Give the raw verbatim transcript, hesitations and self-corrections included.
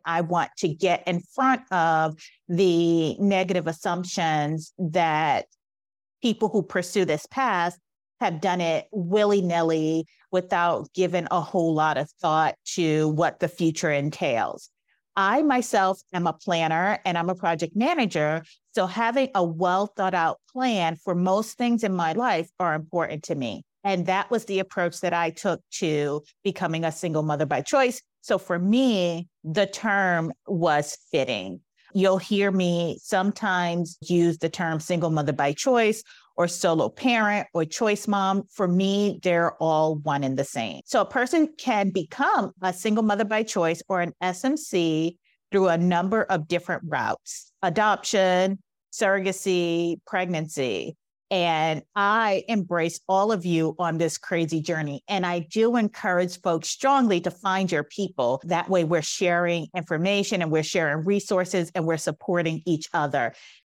I want to get in front of the negative assumptions that people who pursue this path have done it willy-nilly without giving a whole lot of thought to what the future entails. I myself am a planner and I'm a project manager, so having a well thought out plan for most things in my life are important to me. And that was the approach that I took to becoming a single mother by choice. So for me, the term was fitting. You'll hear me sometimes use the term single mother by choice or solo parent or choice mom. For me, they're all one and the same. So a person can become a single mother by choice or an S M C through a number of different routes: adoption, surrogacy, pregnancy. And I embrace all of you on this crazy journey. And I do encourage folks strongly to find your people. That way we're sharing information and we're sharing resources and we're supporting each other.